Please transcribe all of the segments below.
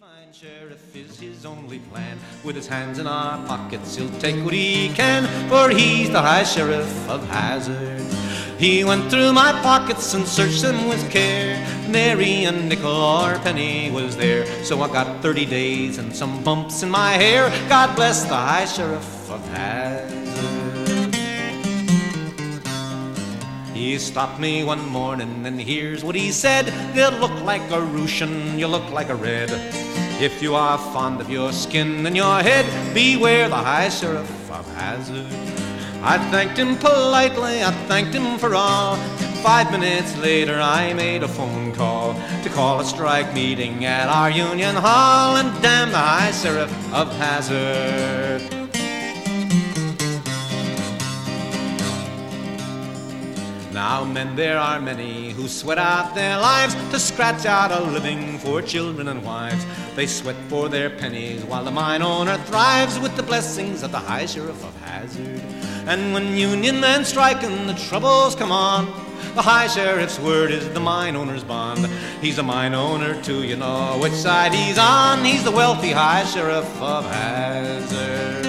Fine sheriff is his only plan. With his hands in our pockets, he'll take what he can, for he's the High Sheriff of Hazard. He went through my pockets and searched them with care. Nary a nickel or penny was there. So I got 30 days and some bumps in my hair. God bless the High Sheriff of Hazard. He stopped me one morning and here's what he said. You look like a Rooshan, you look like a Red. If you are fond of your skin and your head, beware the High Sheriff of Hazard. I thanked him politely, I thanked him for all. 5 minutes later I made a phone call to call a strike meeting at our Union Hall and damn the High Sheriff of Hazard. Now men, there are many who sweat out their lives to scratch out a living for children and wives. They sweat for their pennies while the mine owner thrives with the blessings of the High Sheriff of Hazard. And when union men strike and the troubles come on, the High Sheriff's word is the mine owner's bond. He's a mine owner too, you know which side he's on. He's the wealthy High Sheriff of Hazard.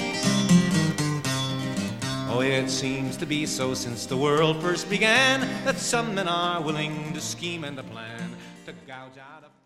Oh, it seems to be so since the world first began, that some men are willing to scheme and to plan to gouge out a